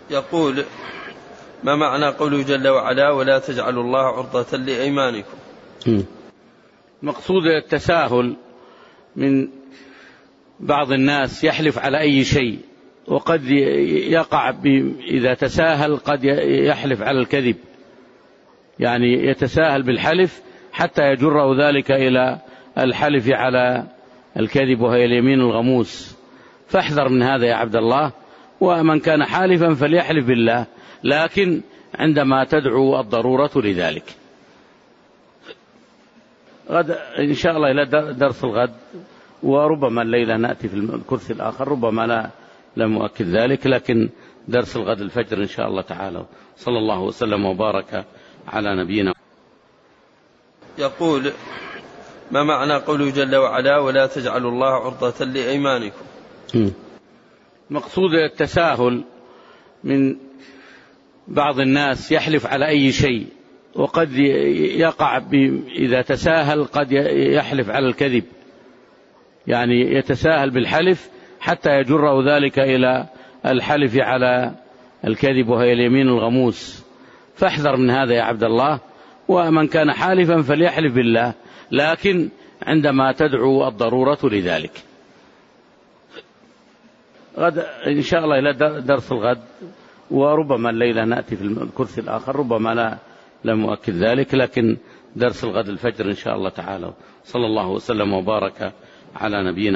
يقول: ما معنى قوله جل وعلا: ولا تجعلوا الله عرضة لأيمانكم؟ مقصود التساهل من بعض الناس، يحلف على أي شيء، وقد يقع إذا تساهل قد يحلف على الكذب، يعني يتساهل بالحلف حتى يجره ذلك إلى الحلف على الكذب، وهي اليمين الغموس. فاحذر من هذا يا عبد الله، ومن كان حالفا فليحلف بالله، لكن عندما تدعو الضرورة لذلك. غد إن شاء الله إلى درس الغد، وربما الليلة نأتي في الكرسي الآخر، ربما لا مؤكد ذلك، لكن درس الغد الفجر إن شاء الله تعالى. صلى الله وسلم وبارك على نبينا. يقول: ما معنى قوله جل وعلا: ولا تجعلوا الله عرضة لأيمانكم؟ مقصود التساهل من بعض الناس، يحلف على أي شيء، وقد يقع إذا تساهل قد يحلف على الكذب، يعني يتساهل بالحلف حتى يجره ذلك إلى الحلف على الكذب، وهي اليمين الغموس. فاحذر من هذا يا عبد الله، ومن كان حالفا فليحلف بالله، لكن عندما تدعو الضرورة لذلك. غد إن شاء الله إلى درس الغد، وربما الليلة نأتي في الكرسي الآخر، ربما لا مؤكد ذلك، لكن درس الغد الفجر إن شاء الله تعالى. صلى الله وسلم وبارك على نبينا.